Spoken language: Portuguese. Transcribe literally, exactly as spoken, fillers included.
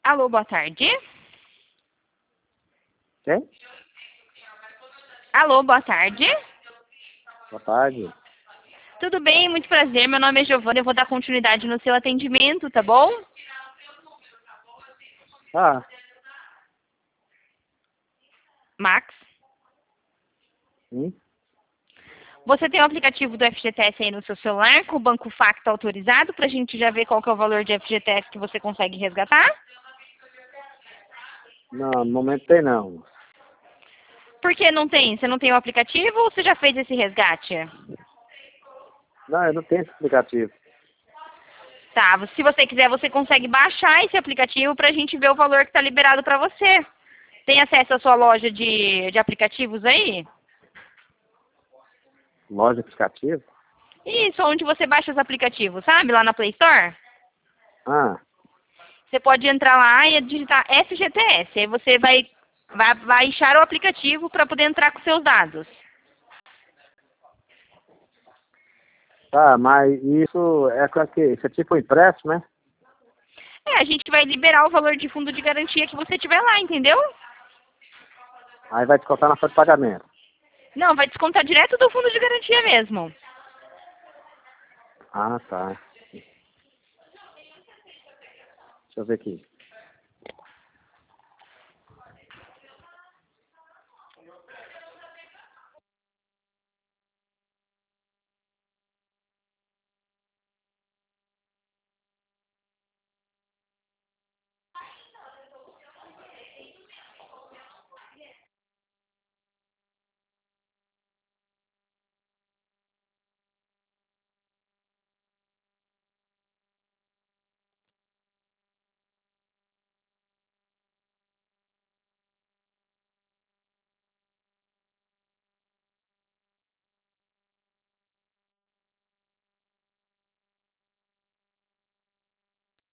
Alô, boa tarde. Quem? Alô, boa tarde. Boa tarde. Tudo bem? Muito prazer. Meu nome é Giovana. Eu vou dar continuidade no seu atendimento, tá bom? Ah, Max, sim. você tem o aplicativo do F G T S aí no seu celular com o Banco Facto autorizado pra gente já ver qual que é o valor de F G T S que você consegue resgatar? Não, no momento tem não. Por que não tem? Você não tem o aplicativo ou você já fez esse resgate? Não, eu não tenho esse aplicativo. Tá, se você quiser, você consegue baixar esse aplicativo pra gente ver o valor que tá liberado pra você. Tem acesso à sua loja de, de aplicativos aí? Loja de aplicativo? Isso, onde você baixa os aplicativos, sabe? Lá na Play Store. Ah, Você pode entrar lá e digitar F G T S. Aí você vai, vai baixar o aplicativo para poder entrar com seus dados. tá, mas isso é com que? Isso é tipo um empréstimo, né? É, a gente vai liberar o valor de fundo de garantia que você tiver lá, entendeu? Aí vai descontar na folha de pagamento. Não, vai descontar direto do fundo de garantia mesmo. Ah, tá. Deixa eu ver aqui.